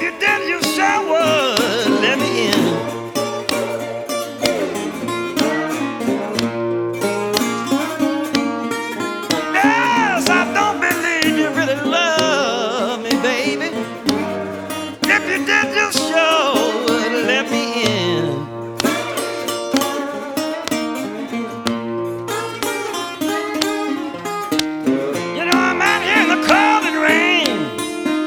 you did, you sure would let me in. Yes, I don't believe you really love me, baby. If you did, you sure